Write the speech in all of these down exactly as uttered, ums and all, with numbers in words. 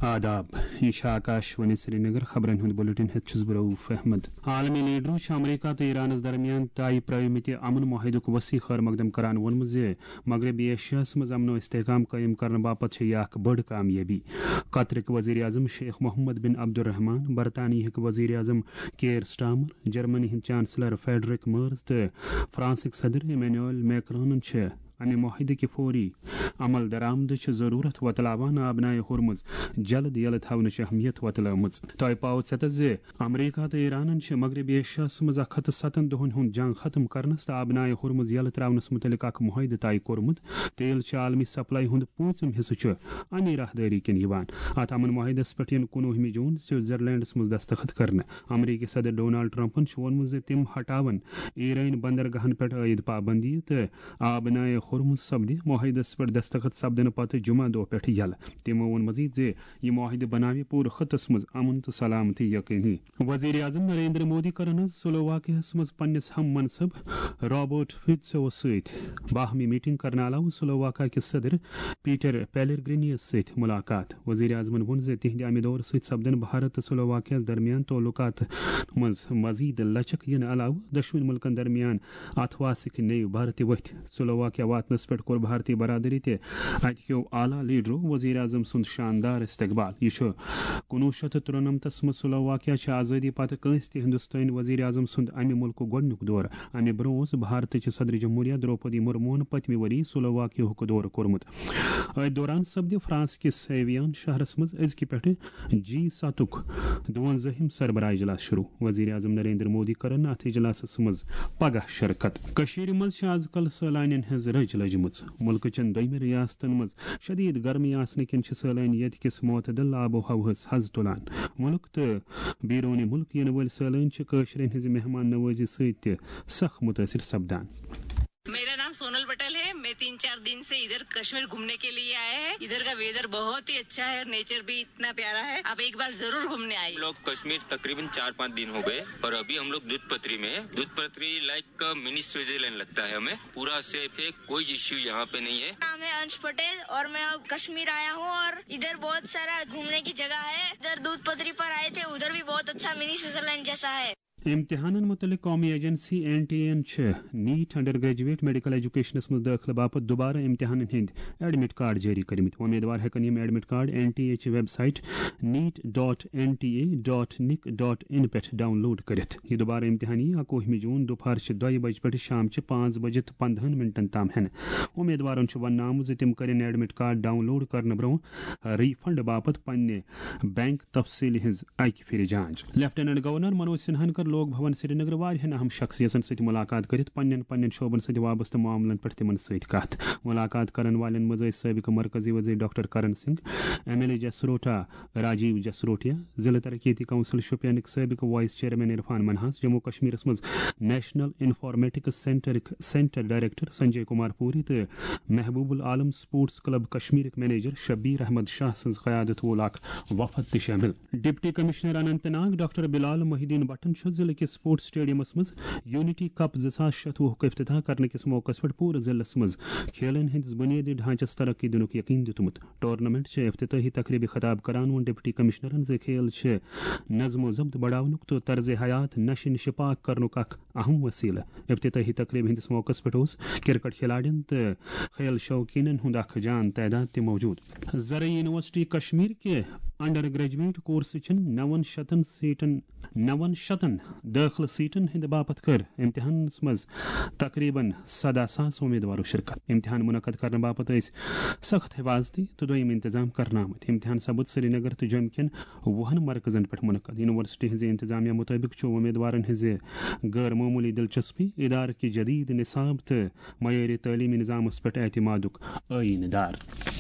آداب یہ آکاشوانی سری نگر خبرن ہند بلٹن ہتس بہ رؤف احمد. عالمی لیڈرو امریکہ تو ایرانس درمیان طے پرٲومٕتہِ امن معاہدُک وسیع خیر مقدم کران ووٚنمُت زِ مغربی ایشیاہس منٛز امن و استحکام قٲیِم کرنہٕ باپتھ چھِ یہِ اکھ بٔڑ کامیٲبی. قطرٕکۍ وزیر اعظم شیخ محمد بن عبدالرحمان، برطانیہٕکۍ وزیر اعظم کیئر سٹارمر، جرمنی ہٕنٛدۍ چانسلر فیڈرک مرز تہٕ فرانسٕکۍ صدر ایمینوئل میکرونن چھِ امہ معاہدٕ کہِ فوری عمل درآمدٕچ ضروٗرت وۄتلاوان آبنائے ہورمز جلد یلہٕ تھاونٕچ اہمیت وۄتلٲومٕژ. تۄہہِ پاوٕ ژےٚ زِ امریکہ تہٕ ایرانن چھِ مغربی ایشیاہس منٛز اکھ ہتھ تہٕ ستن دۄہن ہُنٛد جنگ ختم کرنس تہٕ آبنائے ہورمز یلہٕ تراونس متعلق اکھ معاہدٕ طے کوٚرمُت. تیل چہِ عالمی سپلائی ہُنٛد پوٗنٛژِم حصہٕ چھُ امی راہدٲری کِنۍ یِوان. اتھ امن معاہدس پٮ۪ٹھ یِن کُنوُہمہِ جوٗن سوئٹزرلینڈس منٛز دستخط کرنہٕ. امریکی صدر ڈونالڈ ٹرمپن چھُ ووٚنمُت زِ تِم ہٹاون ایرٲنی بندرگاہن پٮ۪ٹھ عٲید پابندی تہٕ آبنائے ہورمز سپدِ معاہدس پٮ۪ٹھ دستخط سپدنہٕ پتہٕ جمعہ دۄہ پٮ۪ٹھ یلہٕ. تِمو ووٚن مزید زِ یہِ معاہدٕ بناوِ پوٗرٕ خٕطس منٛز امن تہٕ سلامتی یقینی. وزیر اعظم نریندر مودی کرن آز سلوواکیاہس منٛز پننس ہم منصب رابرٹ فیٹسوَس سۭتۍ باہمی میٹنگ کرنہٕ علاوٕ سلوواکیا کِس صدر پیٹر پیلرگرینیَس سۭتۍ مُلاقات. وزیر اعظمن ووٚن زِ تِہنٛدِ امہِ دورٕ سۭتۍ سپدن بھارت تہٕ سلوواکیاہس درمیان تعلقات منٛز مزید لچک یِنہٕ علاوٕ دۄشوٕنی مُلکن درمیان اتھواسٕکۍ نٔوۍ بَرٕ تہِ ؤتھۍ. سلوواکیا واتنس پٮ۪ٹھ کوٚر بھارتی برادری تہِ اتہِ کیو اعلیٰ لیڈرو وزیر اعظم سُنٛد شاندار استقبال. یہِ چھُ کُنوُہ شیٚتھ تہٕ تُرٛنمتس منٛز سلوواکیا چھِ آزٲدی پتہٕ کٲنٛسہِ تہِ ہندوستٲنۍ وزیر اعظم سُنٛد امہِ مُلکُک گۄڈنیُک دورٕ. امہِ برٛونٛہہ اوس بھارتٕچ صدر جمہوریہ دروپدی مرموہن پٔتمہِ ؤری سلوواکیاہُک دورٕ کوٚرمُت. أتھۍ دوران سپدِ فرانس کِس ایویان شہرس منٛز أزکہِ پٮ۪ٹھٕ جی سَتُک دُوَنزٲہِم سربراہ اجلاس شروع. وزیر اعظم نریندر مودی کرن اتھ اجلاسس منٛز پگہہ شرکت. کٔشیٖرِ منٛز چھِ آز کل سٲلانٮ۪ن ہٕنٛز رٔچ لٔجمٕژ. مُلکٕچن دوٚیمہِ ریاستن منٛز شدیٖد گرمی آسنہٕ کِنۍ چھِ سٲلٲنۍ ییٚتہِ کِس معتدل آب و ہوہس حز تُلان. مُلک تہٕ بیروٗنی مُلک یِنہٕ وٲلۍ سٲلٲنۍ چھِ کٲشرٮ۪ن ہٕنٛزِ مہمان نوٲزی سۭتۍ تہِ سخ مُتٲثر سپدان. میرا نام سونل پٹیل ہے. میں تین چار دن سے ادھر کشمیر گھومنے کے لیے آئے ہیں. ادھر کا ویدر بہت ہی اچھا ہے اور نیچر بھی اتنا پیارا ہے. آپ ایک بار ضرور گھومنے آئیے. ہم لوگ کشمیر تقریباً چار پانچ دن ہو گئے اور ابھی ہم لوگ دودھ پتری میں ہیں. دودھ پتری لائک منی سوئٹزرلینڈ لگتا ہے ہمیں. پورا سیف ہے, کوئی ایشو یہاں پہ نہیں ہے. نام ہے انش پٹیل اور میں اب کشمیر آیا ہوں اور ادھر بہت سارا گھومنے کی جگہ ہے. ادھر دودھ پتری پر آئے تھے, ادھر بھی بہت اچھا منی سوئٹزرلینڈ جیسا ہے. امتحانن متعلق قومی ایجنسی این ٹی اے چھِ نیٹ انڈر گریجویٹ میڈیکل ایجوکیشنس منٛز دٲخلہٕ باپتھ دُبارٕ امتحانن ہٕنٛدۍ ایڈمٹ کارڈ جٲری کٔرمٕتۍ. امیدوار ہٮ۪کن یِم admit card N T A چہِ website NEET dot N T A dot nic dot in پٮ۪ٹھ ڈاؤن لوڈ کٔرِتھ. یہِ دُبارٕ امتحان یی اکوُہمہِ جوٗن دُپہرچہِ دۄیہِ بجہِ پٮ۪ٹھ شامچہِ پانٛژھ بجہِ تہٕ پنٛدہن منٹن تام ہٮ۪نہٕ. امیدوارن چھُ وننہٕ آمُت زِ تِم کٔرِن ایڈمٹ کارڈ ڈاؤن لوڈ کرنہٕ برٛونٛہہ ری فنڈ باپتھ پننہِ بینک تفصیٖلہِ ہٕنٛز اکہِ پھِرِ جانچ. لیفٹیننٹ گورنر منوج سنہاہن کٔر لوک بھون سری نگر واریاہن اہم شخصیتن سۭتۍ مُلاقات کٔرِتھ پننٮ۪ن پننٮ۪ن شعبن سۭتۍ وابستہٕ معاملن پٮ۪ٹھ تِمن سۭتۍ کتھ. مُلاقات کرن والٮ۪ن منٛز ٲسۍ سٲبقہٕ مرکزی وزیر doctor Karan Singh, M L A Jasrota Rajiv Jasrotia, ضلعہٕ ترقیتی کونسل شوپینٕکۍ سٲبقہٕ وائس چیئرمین عرفان منہاس, جموں کشمیرس منٛز نیشنل انفارمیٹکس سینٹرٕکۍ سینٹر ڈائریکٹر سنجے کمار پوری تہٕ محبوب العالم سپورٹس کلب کشمیرٕکۍ مینیجر شبیر احمد شاہ سٕنٛز قیادت وول اکھ وفد تہِ شٲمِل. Deputy commissioner Anantnag doctor Bilal Mohiuddin بٹن چھُ ضلعہٕ کِس سپورٹس اسٹیڈیمس منٛز یونٹی کپ زٕ ساس شتوُہُک افتتاح کرنہٕ کِس موقعس پٮ۪ٹھ پوٗرٕ ضلعس منٛز کھیلن ہٕنٛدِس بُنیٲدی ڈھانچس ترقی دِنُک یقین دِیُتمُت. ٹورنامنٹ چہِ افتتٲحی تقریبہِ خطاب کران ووٚن ڈپٹی کمشنرن زِ کھیل چھِ نظم و ضبط بڑاونُک تہٕ طرزِ حیات نشہِ نِشہِ پاک کرنُک اکھ اہم وسیلہٕ. افتتٲحی تقریبہِ ہٕنٛدِس موقعس پٮ۪ٹھ اوس کرکٹ کھلاڑٮ۪ن تہٕ کھیل شوقیٖنن ہُنٛد اکھ جان تعداد تہِ موجوٗد. زرعی یونیورسٹی کشمیر کہِ انڈر گریجویٹ کورسٕچن نون شتن سیٹن نون شتن دٲخلہٕ سیٹن ہٕنٛدِ باپتھ کٔر امتحانس منٛز تقریباً سدہ ساس امیدوارو شرکت. امتحان منعقد کرنہٕ باپتھ ٲسۍ سخت حفاظتی تہٕ دوٚیِم انتظام کرنہٕ آمٕتۍ. امتحان سپُد سری نگر تہٕ جوٚمہِ کٮ۪ن وُہن مرکزن پٮ۪ٹھ منعقد. یونیورسٹی ہٕنٛزِ انتظامیہ مُطٲبق چھُ امیدوارن ہٕنٛزِ غٲر معموٗلی دلچسپی ادارٕ کہِ جدید نصاب تہٕ معیٲری تعلیمی نظامس پٮ۪ٹھ اعتمادُک عٲیٖنہٕ دار.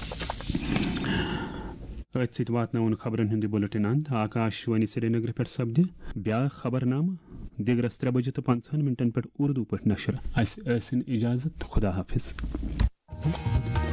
أتھۍ سۭتۍ واتناوُن خبرن ہُنٛد یہِ بُلٹن انٛد. آکاشوانی سری نگر پٮ۪ٹھ سپدِ بیٛاکھ خبر نامہٕ دِگرس ترٛےٚ بجہِ تہٕ پنٛژہن منٹن پٮ۪ٹھ اردو پٲٹھۍ نشر. اسہِ ٲسِن اجازت. خدا حافظ.